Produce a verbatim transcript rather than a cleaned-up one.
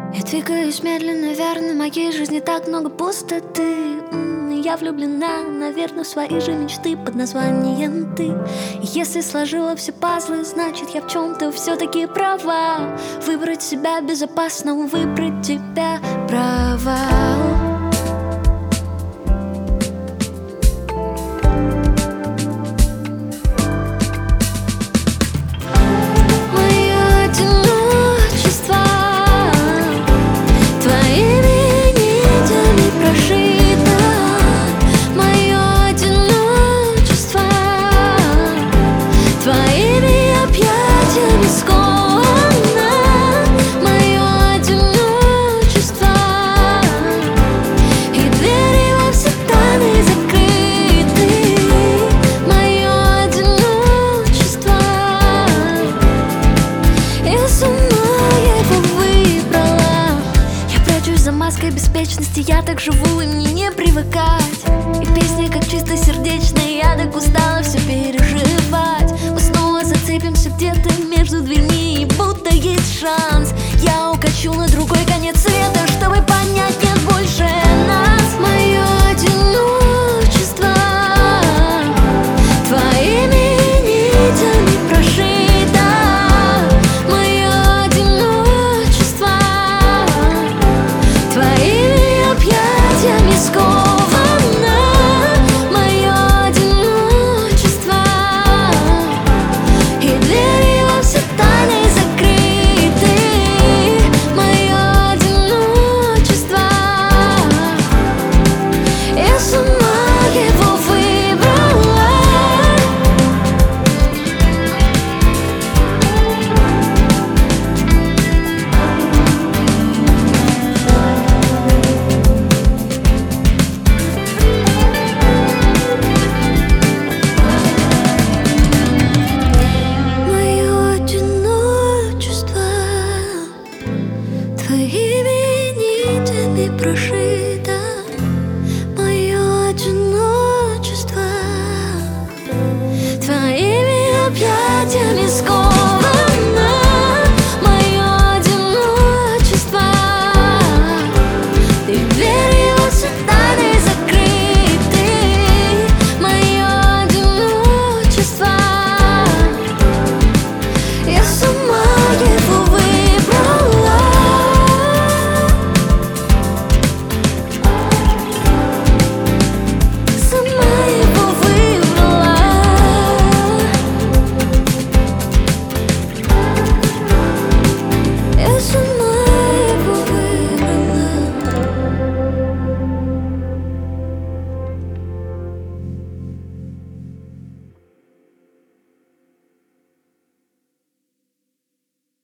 Я двигаюсь медленно, верно, в моей жизни так много пустоты. М, и Я влюблена, наверное, в свои же мечты под названием ты. И если сложила все пазлы, значит я в чем-то все-таки права. Выбрать себя безопасно, выбрать тебя провал. За маской беспечности я так живу, и мне не привыкать. И песни как чисто сердечные, я так устала все переживать. Мы снова зацепимся где-то между дверьми, и будто есть шанс. Я укачу на другой конец света, чтобы понять, нет больше нас. Мое одиночество твоими нитями прошито. Твоими нитями прошито.